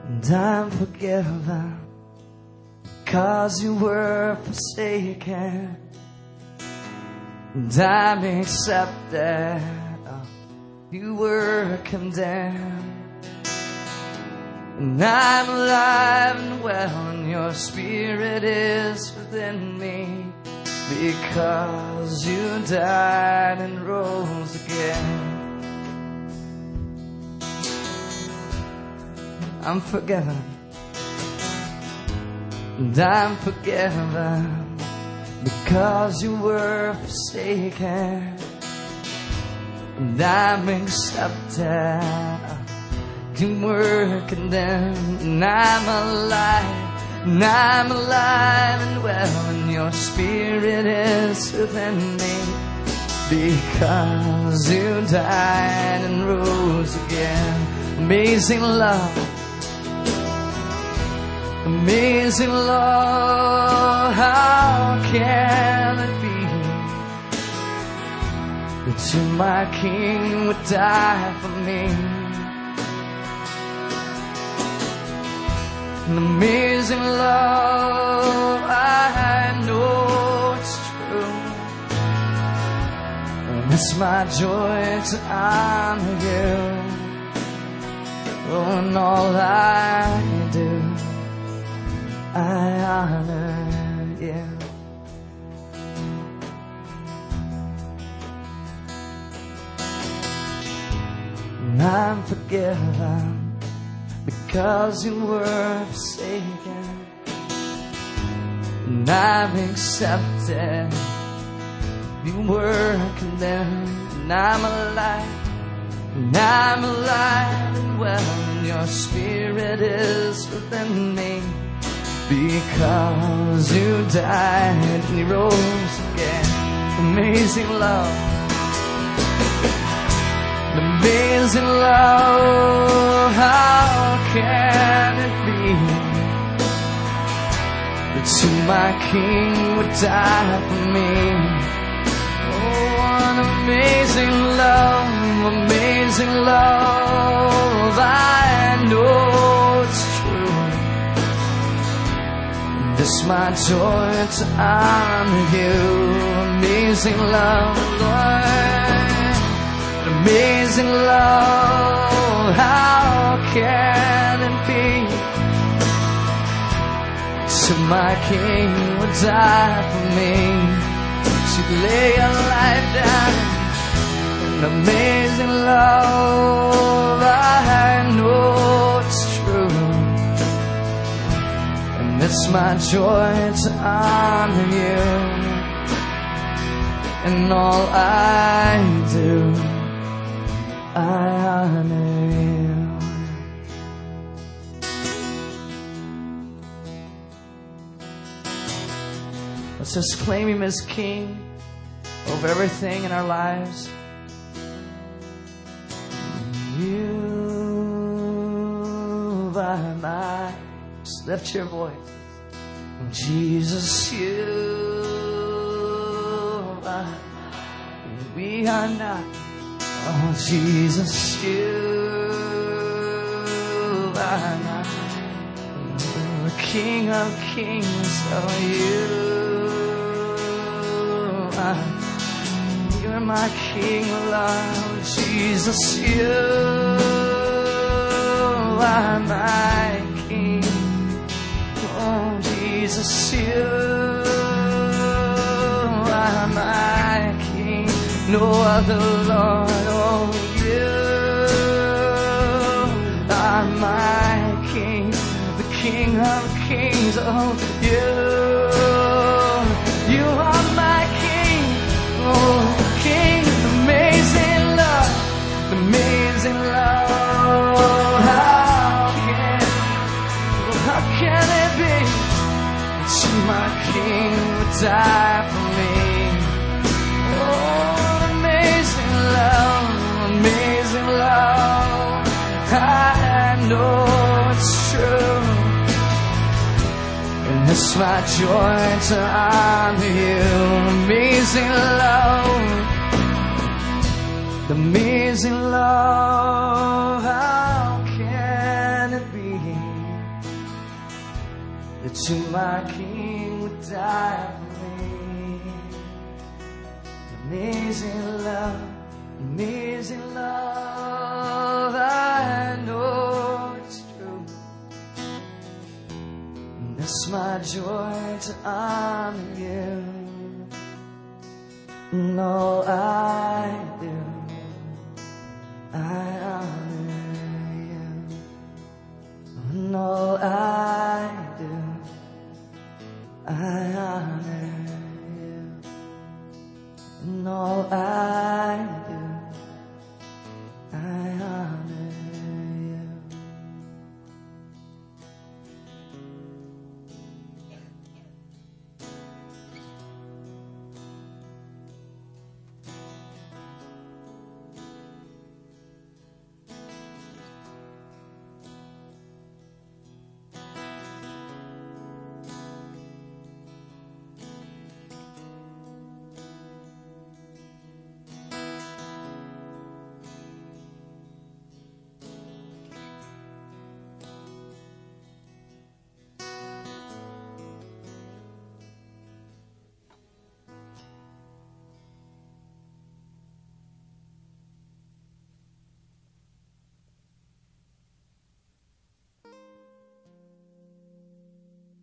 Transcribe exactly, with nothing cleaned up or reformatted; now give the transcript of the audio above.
And I'm forgiven, 'cause you were forsaken. And I'm accepted, you were condemned. And I'm alive and well, and your spirit is within me, because you died and rose again. I'm forgiven, and I'm forgiven, because you were forsaken. And I'm accepted, you were condemned. And I'm alive, and I'm alive and well, and your spirit is within me, because you died and rose again. Amazing love, amazing love, how can it be that you, my King, would die for me? An amazing love, I know it's true, and it's my joy to honor you. Oh, and all I do, I honor you. And I'm forgiven, because you were forsaken. And I'm accepted, you were condemned. And I'm alive, and I'm alive and well, and your spirit is within me, because you died and you rose again. Amazing love, amazing love, how can it be that you, my King, would die for me? Oh, an amazing love, amazing love, I know it's true. It's my joy to honor you. Amazing love, Lord, amazing love, how can it be so my King would die for me? She'd lay her life down. An amazing love, I know it's true, and it's my joy to honor you. And all I do, I honor you. Let's just claim Him as King over everything in our lives. You are my, just lift your voice. Jesus, you are, we are not. Oh, Jesus, you are not. The King of Kings, oh, you are. You're my King, Lord. Jesus, you are my King. Oh, Jesus, you are my King. No other Lord, oh, you are my King, the King of Kings, oh, you, you are my King, oh, King, amazing love, amazing love, how can, how can it be that you, my King, would die for me? Oh, amazing love, amazing love, I know it's true, and it's my joy to honor you. Amazing love, amazing love, how can it be that you, my King, would die for me. Amazing love, amazing love, I know it's true. And it's my joy to honor you. And all I